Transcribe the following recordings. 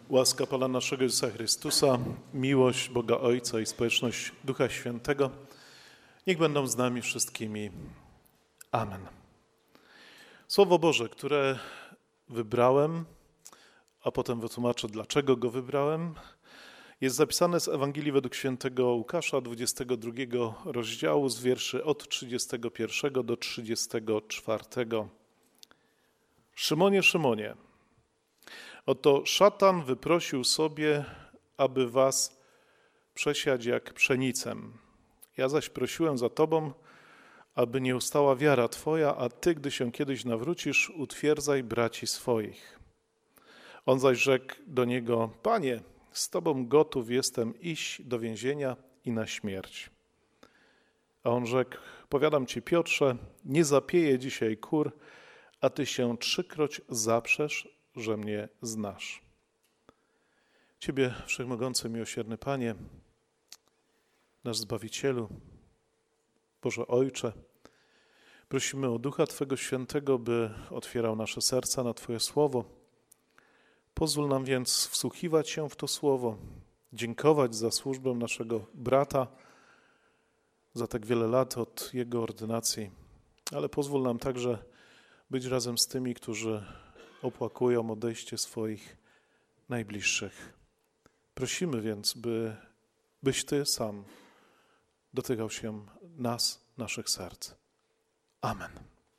Łaska Pana naszego Jezusa Chrystusa, miłość Boga Ojca i społeczność Ducha Świętego niech będą z nami wszystkimi. Amen. Słowo Boże, które wybrałem, a potem wytłumaczę, dlaczego go wybrałem, jest zapisane z Ewangelii według świętego Łukasza, 22 rozdziału, z wierszy od 31 do 34. Szymonie, Szymonie, oto szatan wyprosił sobie, aby was przesiać jak pszenicę. Ja zaś prosiłem za tobą, aby nie ustała wiara twoja, a ty, gdy się kiedyś nawrócisz, utwierdzaj braci swoich. On zaś rzekł do niego: Panie, z tobą gotów jestem iść do więzienia i na śmierć. A on rzekł: powiadam ci, Piotrze, nie zapieję dzisiaj kur, a ty się 3-kroć zaprzesz, że mnie znasz. Ciebie, Wszechmogący, miłosierny Panie, nasz Zbawicielu, Boże Ojcze, prosimy o Ducha Twego Świętego, by otwierał nasze serca na Twoje Słowo. Pozwól nam więc wsłuchiwać się w to Słowo, dziękować za służbę naszego brata, za tak wiele lat od jego ordynacji, ale pozwól nam także być razem z tymi, którzy opłakują odejście swoich najbliższych. Prosimy więc, byś Ty sam dotykał się nas, naszych serc. Amen.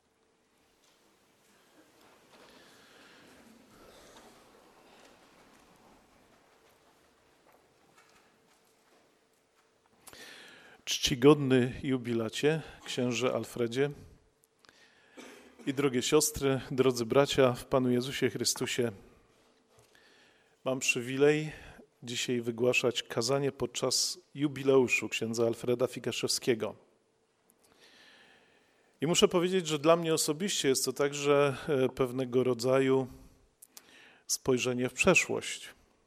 Czcigodny jubilacie, księże Alfredzie i drogie siostry, drodzy bracia w Panu Jezusie Chrystusie, mam przywilej dzisiaj wygłaszać kazanie podczas jubileuszu księdza Alfreda Figaszewskiego. I muszę powiedzieć, że dla mnie osobiście jest to także pewnego rodzaju spojrzenie w przeszłość.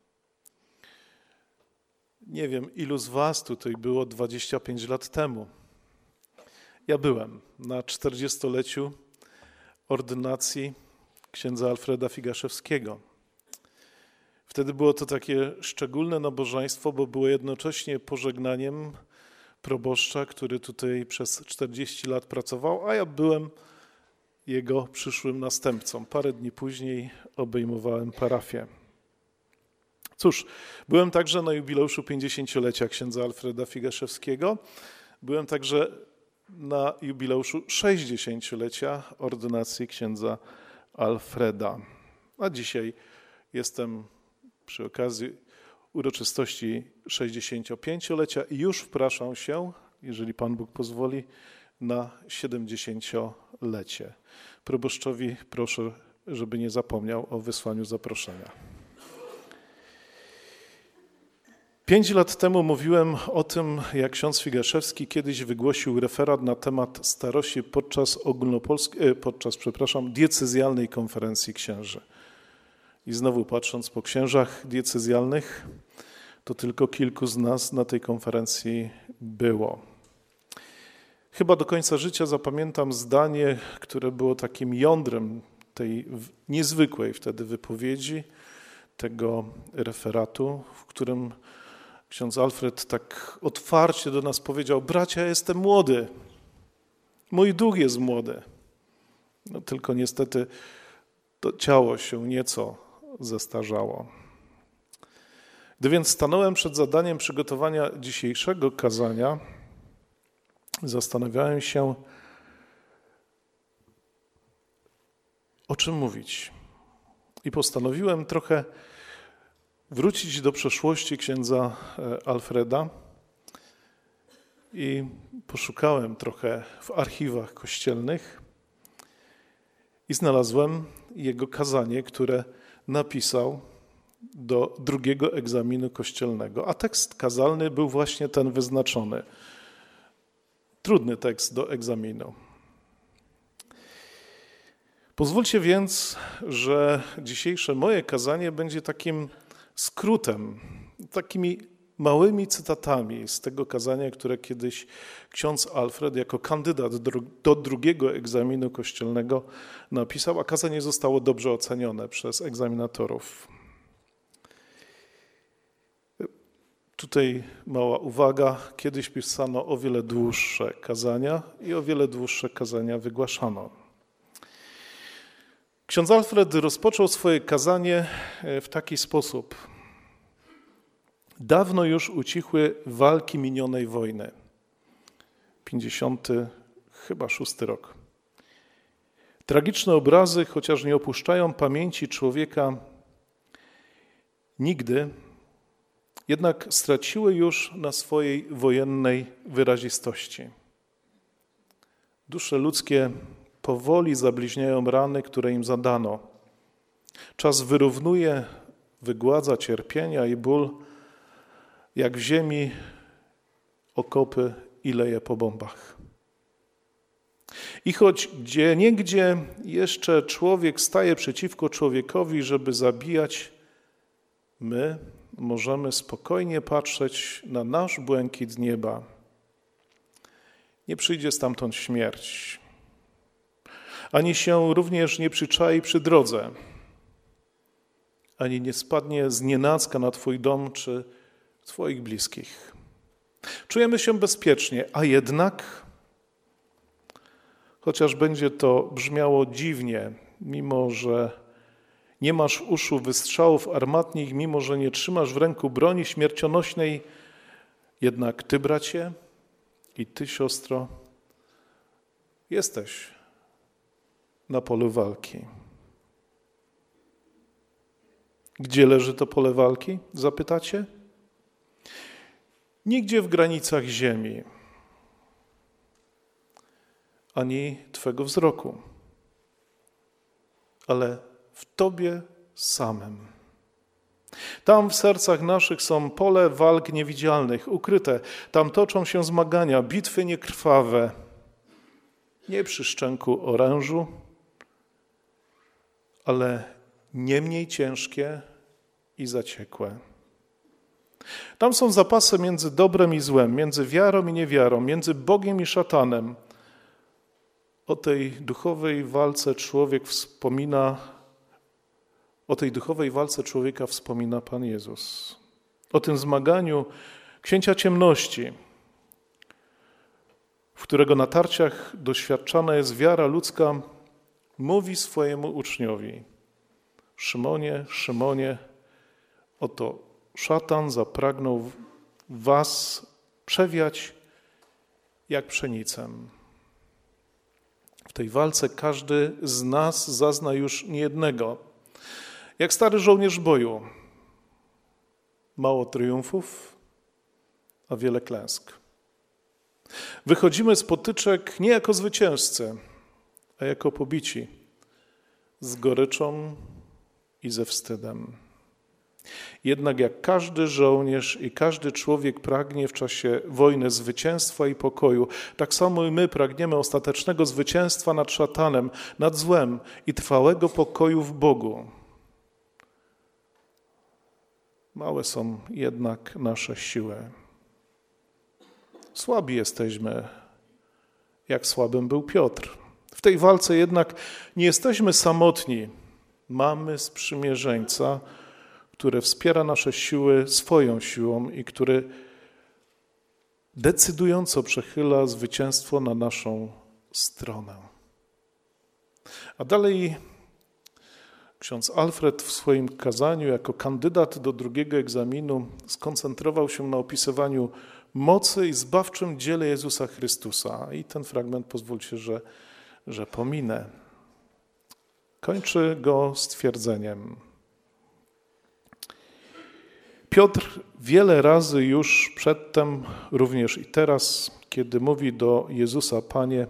Nie wiem, ilu z was tutaj było 25 lat temu. Ja byłem na 40-leciu ordynacji księdza Alfreda Figaszewskiego. Wtedy było to takie szczególne nabożeństwo, bo było jednocześnie pożegnaniem proboszcza, który tutaj przez 40 lat pracował, a ja byłem jego przyszłym następcą. Parę dni później obejmowałem parafię. Cóż, byłem także na jubileuszu 50-lecia księdza Alfreda Figaszewskiego. Byłem także na jubileuszu 60-lecia ordynacji księdza Alfreda. A dzisiaj jestem przy okazji uroczystości 65-lecia i już wpraszam się, jeżeli Pan Bóg pozwoli, na 70-lecie. Proboszczowi proszę, żeby nie zapomniał o wysłaniu zaproszenia. 5 lat temu mówiłem o tym, jak ksiądz Figaszewski kiedyś wygłosił referat na temat starości podczas diecezjalnej konferencji księży. I znowu patrząc po księżach diecezjalnych, to tylko kilku z nas na tej konferencji było. Chyba do końca życia zapamiętam zdanie, które było takim jądrem tej niezwykłej wtedy wypowiedzi, tego referatu, w którym ksiądz Alfred tak otwarcie do nas powiedział: bracia, ja jestem młody, mój duch jest młody. No, tylko niestety to ciało się nieco zestarzało. Gdy więc stanąłem przed zadaniem przygotowania dzisiejszego kazania, zastanawiałem się, o czym mówić. I postanowiłem trochę wrócić do przeszłości księdza Alfreda i poszukałem trochę w archiwach kościelnych i znalazłem jego kazanie, które napisał do drugiego egzaminu kościelnego, a tekst kazalny był właśnie ten wyznaczony. Trudny tekst do egzaminu. Pozwólcie więc, że dzisiejsze moje kazanie będzie takim skrótem, takimi małymi cytatami z tego kazania, które kiedyś ksiądz Alfred jako kandydat do drugiego egzaminu kościelnego napisał, a kazanie zostało dobrze ocenione przez egzaminatorów. Tutaj mała uwaga. Kiedyś pisano o wiele dłuższe kazania i o wiele dłuższe kazania wygłaszano. Ksiądz Alfred rozpoczął swoje kazanie w taki sposób. Dawno już ucichły walki minionej wojny. 56 rok. Tragiczne obrazy, chociaż nie opuszczają pamięci człowieka nigdy, jednak straciły już na swojej wojennej wyrazistości. Dusze ludzkie powoli zabliźniają rany, które im zadano. Czas wyrównuje, wygładza cierpienia i ból, jak w ziemi okopy i leje po bombach. I choć gdzieniegdzie jeszcze człowiek staje przeciwko człowiekowi, żeby zabijać, my możemy spokojnie patrzeć na nasz błękit nieba. Nie przyjdzie stamtąd śmierć, ani się również nie przyczai przy drodze, ani nie spadnie znienacka na Twój dom czy Twoich bliskich. Czujemy się bezpiecznie, a jednak, chociaż będzie to brzmiało dziwnie, mimo że nie masz uszu wystrzałów armatnich, mimo że nie trzymasz w ręku broni śmiercionośnej, jednak Ty, bracie, i Ty, siostro, jesteś na polu walki. Gdzie leży to pole walki? Zapytacie? Nigdzie w granicach ziemi, ani Twego wzroku, ale w Tobie samym. Tam w sercach naszych są pole walk niewidzialnych, ukryte. Tam toczą się zmagania, bitwy niekrwawe, nie przy szczęku orężu, ale nie mniej ciężkie i zaciekłe. Tam są zapasy między dobrem i złem, między wiarą i niewiarą, między Bogiem i szatanem. O tej duchowej walce człowieka wspomina Pan Jezus. O tym zmaganiu księcia ciemności, w którego natarciach doświadczana jest wiara ludzka, mówi swojemu uczniowi: Szymonie, Szymonie, oto szatan zapragnął was przewiać jak pszenicę. W tej walce każdy z nas zazna już niejednego. Jak stary żołnierz boju. Mało triumfów, a wiele klęsk. Wychodzimy z potyczek nie jako zwycięzcy, a jako pobici, z goryczą i ze wstydem. Jednak jak każdy żołnierz i każdy człowiek pragnie w czasie wojny zwycięstwa i pokoju, tak samo i my pragniemy ostatecznego zwycięstwa nad szatanem, nad złem i trwałego pokoju w Bogu. Małe są jednak nasze siły. Słabi jesteśmy, jak słabym był Piotr. W tej walce jednak nie jesteśmy samotni. Mamy sprzymierzeńca, który wspiera nasze siły swoją siłą i który decydująco przechyla zwycięstwo na naszą stronę. A dalej ksiądz Alfred w swoim kazaniu jako kandydat do drugiego egzaminu skoncentrował się na opisywaniu mocy i zbawczym dziele Jezusa Chrystusa. I ten fragment pozwólcie, że pominę. Kończy go stwierdzeniem. Piotr wiele razy już przedtem, również i teraz, kiedy mówi do Jezusa: Panie,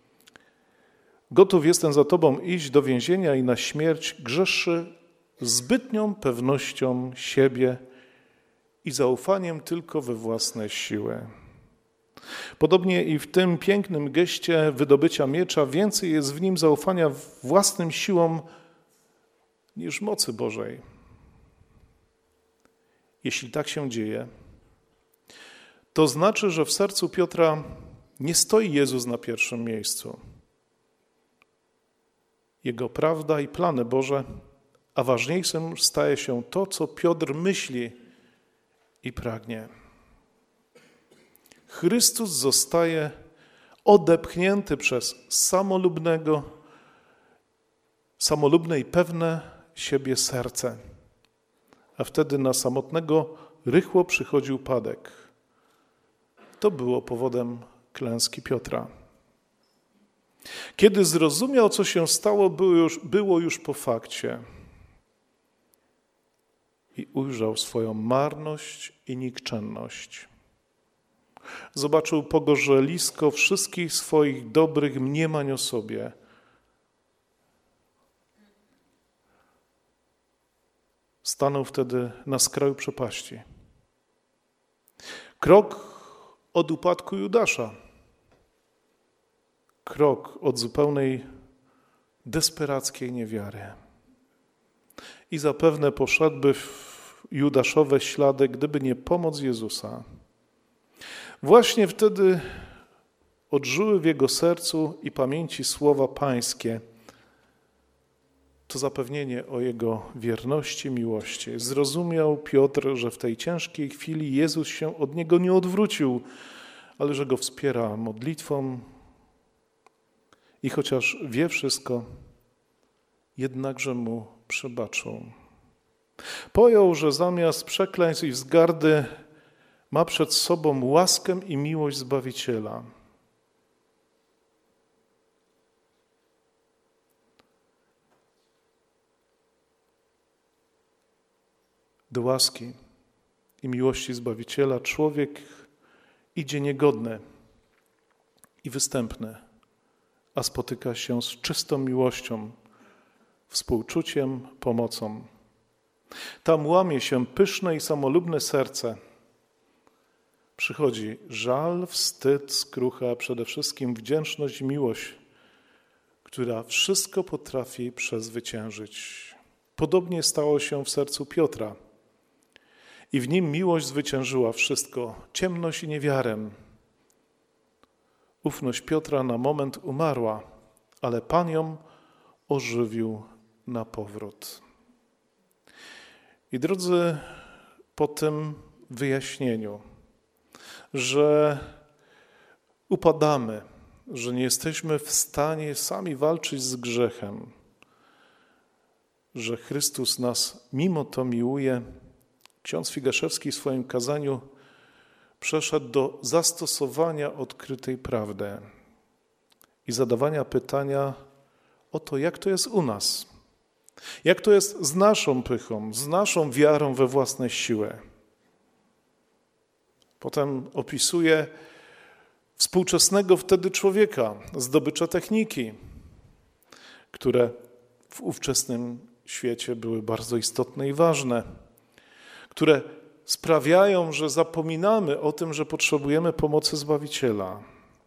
gotów jestem za Tobą iść do więzienia i na śmierć, grzeszy zbytnią pewnością siebie i zaufaniem tylko we własne siły. Podobnie i w tym pięknym geście wydobycia miecza więcej jest w nim zaufania własnym siłom niż mocy Bożej. Jeśli tak się dzieje, to znaczy, że w sercu Piotra nie stoi Jezus na pierwszym miejscu. Jego prawda i plany Boże, a ważniejszym staje się to, co Piotr myśli i pragnie. Chrystus zostaje odepchnięty przez samolubne i pewne siebie serce. A wtedy na samotnego rychło przychodzi upadek. To było powodem klęski Piotra. Kiedy zrozumiał, co się stało, było już po fakcie. I ujrzał swoją marność i nikczemność. Zobaczył pogorzelisko wszystkich swoich dobrych mniemań o sobie. Stanął wtedy na skraju przepaści. Krok od upadku Judasza. Krok od zupełnej desperackiej niewiary. I zapewne poszedłby w Judaszowe ślady, gdyby nie pomoc Jezusa. Właśnie wtedy odżyły w jego sercu i pamięci słowa pańskie. To zapewnienie o jego wierności, miłości. Zrozumiał Piotr, że w tej ciężkiej chwili Jezus się od niego nie odwrócił, ale że go wspiera modlitwą i chociaż wie wszystko, jednakże mu przebaczył. Pojął, że zamiast przekleństw i wzgardy ma przed sobą łaskę i miłość Zbawiciela. Do łaski i miłości Zbawiciela człowiek idzie niegodny i występny, a spotyka się z czystą miłością, współczuciem, pomocą. Tam łamie się pyszne i samolubne serce. Przychodzi żal, wstyd, skrucha, a przede wszystkim wdzięczność i miłość, która wszystko potrafi przezwyciężyć. Podobnie stało się w sercu Piotra. I w nim miłość zwyciężyła wszystko, ciemność i niewiarę. Ufność Piotra na moment umarła, ale Pan ją ożywił na powrót. I drodzy, po tym wyjaśnieniu, że upadamy, że nie jesteśmy w stanie sami walczyć z grzechem, że Chrystus nas mimo to miłuje, ksiądz Figaszewski w swoim kazaniu przeszedł do zastosowania odkrytej prawdy i zadawania pytania o to, jak to jest u nas, jak to jest z naszą pychą, z naszą wiarą we własne siły. Potem opisuje współczesnego wtedy człowieka, zdobycze techniki, które w ówczesnym świecie były bardzo istotne i ważne, które sprawiają, że zapominamy o tym, że potrzebujemy pomocy Zbawiciela.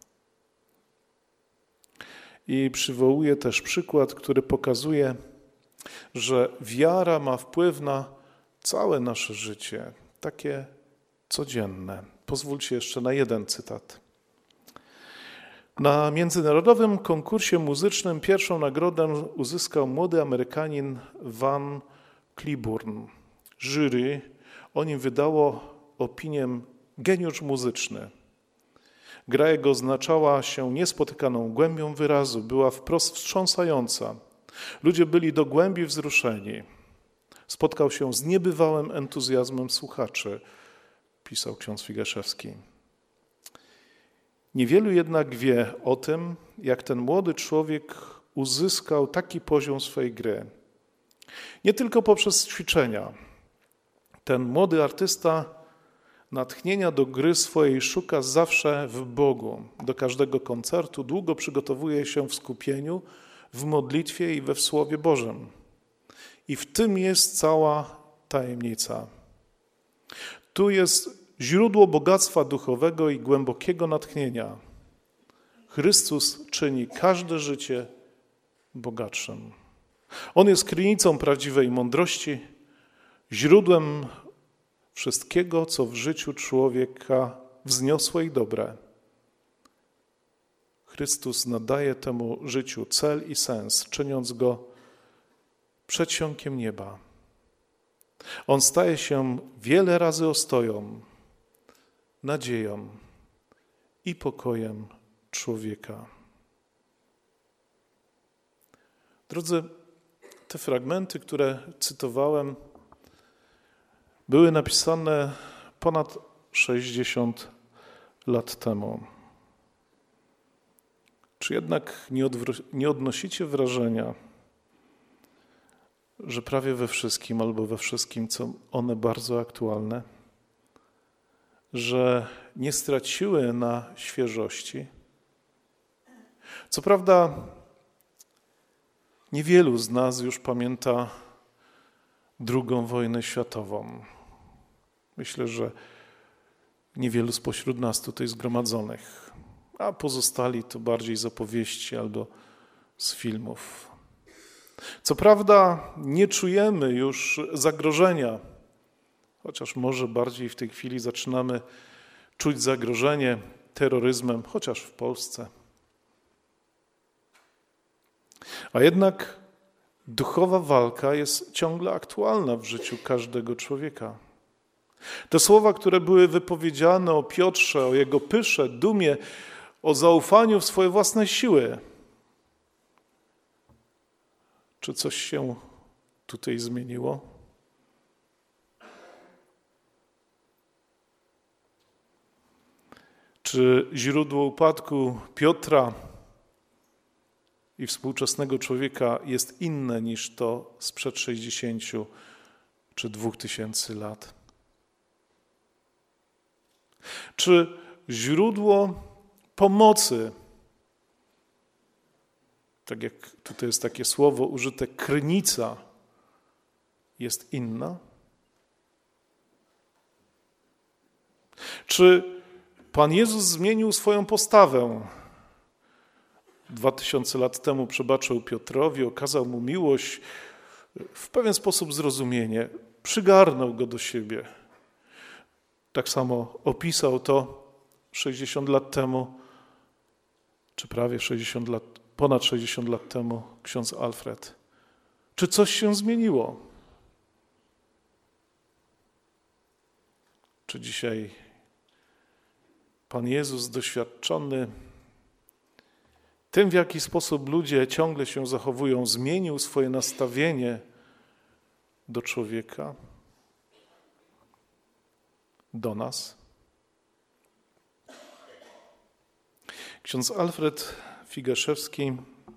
I przywołuje też przykład, który pokazuje, że wiara ma wpływ na całe nasze życie, takie codzienne. Pozwólcie jeszcze na jeden cytat. Na międzynarodowym konkursie muzycznym pierwszą nagrodę uzyskał młody Amerykanin Van Cliburn. Jury o nim wydało opinię geniusz muzyczny. Gra jego oznaczała się niespotykaną głębią wyrazu, była wprost wstrząsająca. Ludzie byli do głębi wzruszeni. Spotkał się z niebywałym entuzjazmem słuchaczy, pisał ksiądz Figaszewski. Niewielu jednak wie o tym, jak ten młody człowiek uzyskał taki poziom swojej gry. Nie tylko poprzez ćwiczenia. Ten młody artysta natchnienia do gry swojej szuka zawsze w Bogu. Do każdego koncertu długo przygotowuje się w skupieniu, w modlitwie i we w Słowie Bożym. I w tym jest cała tajemnica. Tu jest źródło bogactwa duchowego i głębokiego natchnienia. Chrystus czyni każde życie bogatszym. On jest krynicą prawdziwej mądrości, źródłem wszystkiego, co w życiu człowieka wzniosłe i dobre. Chrystus nadaje temu życiu cel i sens, czyniąc go przedsionkiem nieba. On staje się wiele razy ostoją, nadzieją i pokojem człowieka. Drodzy, te fragmenty, które cytowałem, były napisane ponad 60 lat temu. Czy jednak nie odnosicie wrażenia, że prawie we wszystkim albo we wszystkim są one bardzo aktualne? Że nie straciły na świeżości? Co prawda, niewielu z nas już pamięta II wojnę światową. Myślę, że niewielu spośród nas tutaj zgromadzonych, a pozostali to bardziej z opowieści albo z filmów. Co prawda nie czujemy już zagrożenia, chociaż może bardziej w tej chwili zaczynamy czuć zagrożenie terroryzmem, chociaż w Polsce. A jednak duchowa walka jest ciągle aktualna w życiu każdego człowieka. Te słowa, które były wypowiedziane o Piotrze, o jego pysze, dumie, o zaufaniu w swoje własne siły. Czy coś się tutaj zmieniło? Czy źródło upadku Piotra i współczesnego człowieka jest inne niż to sprzed 60 czy 2000 lat? Czy źródło pomocy, tak jak tutaj jest takie słowo użyte, krynica, jest inna? Czy Pan Jezus zmienił swoją postawę? 2000 lat temu przebaczył Piotrowi, okazał mu miłość, w pewien sposób zrozumienie, przygarnął go do siebie. Tak samo opisał to 60 lat temu, czy prawie 60 lat, ponad 60 lat temu ksiądz Alfred. Czy coś się zmieniło? Czy dzisiaj Pan Jezus doświadczony tym, w jaki sposób ludzie ciągle się zachowują, zmienił swoje nastawienie do człowieka, do nas? Ksiądz Alfred Figaszewski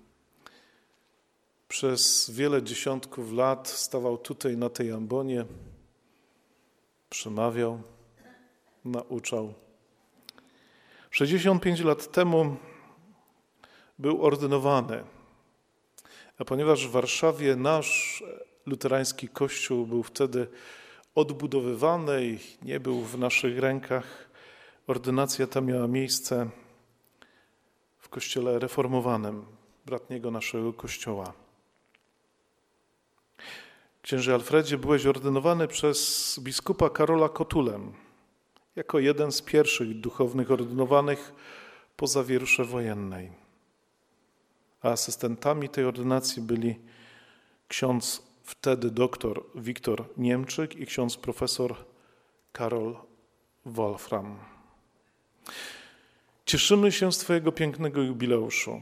przez wiele dziesiątków lat stawał tutaj na tej ambonie, przemawiał, nauczał. 65 lat temu był ordynowany, a ponieważ w Warszawie nasz luterański kościół był wtedy odbudowywany i nie był w naszych rękach, ordynacja ta miała miejsce w kościele reformowanym, bratniego naszego kościoła. Księże Alfredzie, byłeś ordynowany przez biskupa Karola Kotulę jako jeden z pierwszych duchownych ordynowanych po zawierusze wojennej. A asystentami tej ordynacji byli ksiądz wtedy doktor Wiktor Niemczyk i ksiądz profesor Karol Wolfram. Cieszymy się z Twojego pięknego jubileuszu.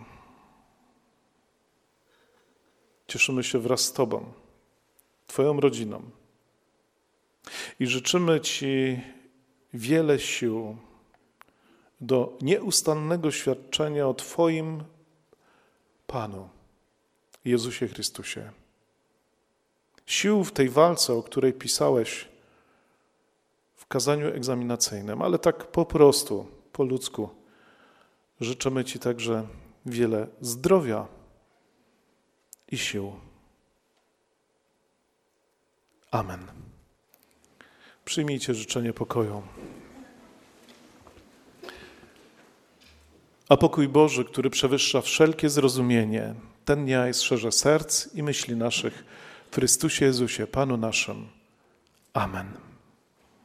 Cieszymy się wraz z Tobą, Twoją rodziną i życzymy Ci wiele sił do nieustannego świadczenia o Twoim Panu, Jezusie Chrystusie. Sił w tej walce, o której pisałeś w kazaniu egzaminacyjnym, ale tak po prostu, po ludzku, życzymy Ci także wiele zdrowia i sił. Amen. Przyjmijcie życzenie pokoju. A pokój Boży, który przewyższa wszelkie zrozumienie, ten niechaj strzeże serc i myśli naszych w Chrystusie Jezusie, Panu naszym. Amen.